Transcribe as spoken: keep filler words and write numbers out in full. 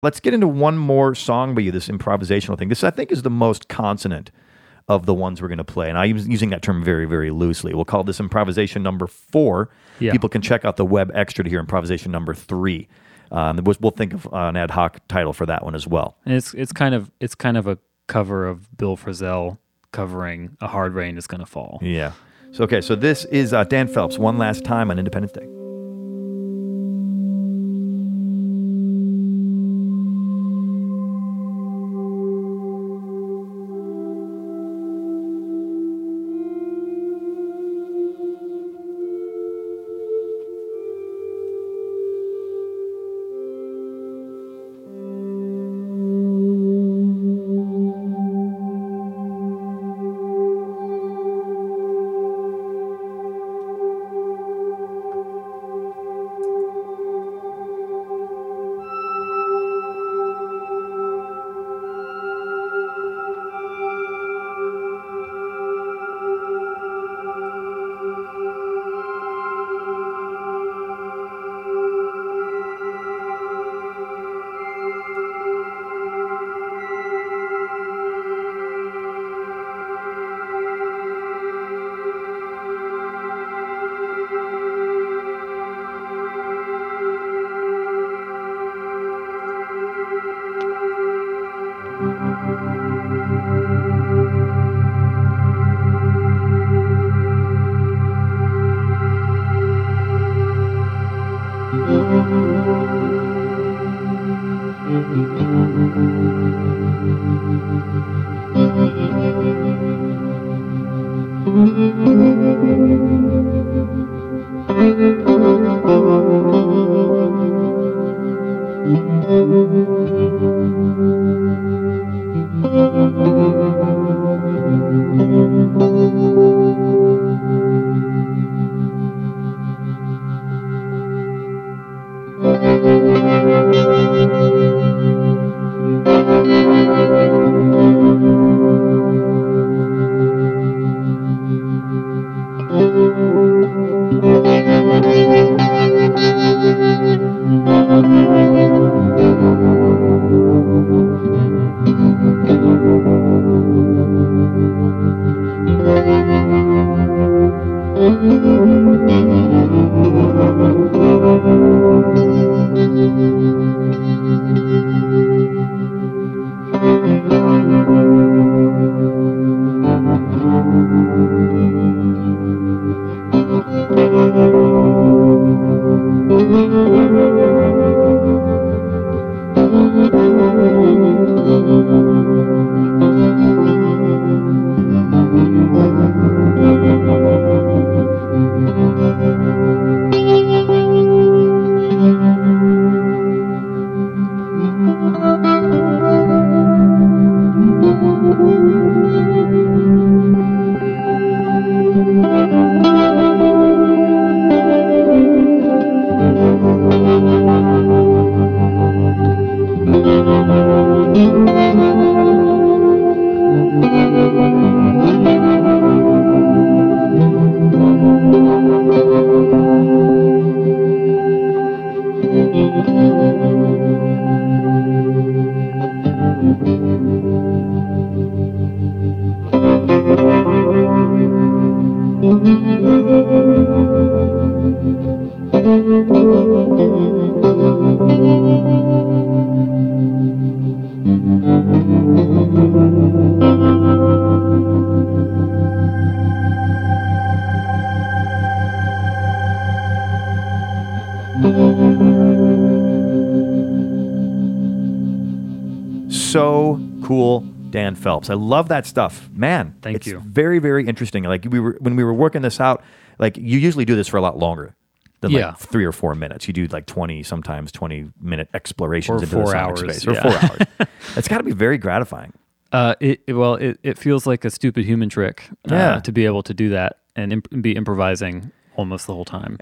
Let's get into one more song by you, this improvisational thing. This, I think, is the most consonant of the ones we're going to play. And I'm using that term very, very loosely. We'll call this improvisation number four. Yeah. People can check out the web extra to hear improvisation number three. Um, we'll we'll think of an ad hoc title for that one as well. And it's it's kind of it's kind of a cover of Bill Frisell covering "A Hard Rain Is Gonna Fall." Yeah. So okay. So this is uh, Dan Phelps, "One Last Time" on Independence Day. So cool, Dan Phelps. I love that stuff, man. Thank it's you. Very, very interesting. Like we were when we were working this out. Like you usually do this for a lot longer than Yeah. like three or four minutes. You do like twenty, sometimes twenty minute explorations Or into four the sonic hours, space, or yeah. four hours. It's got to be very gratifying. Uh, it it- well, it, it feels like a stupid human trick uh, Yeah. to be able to do that and imp- be improvising almost the whole time.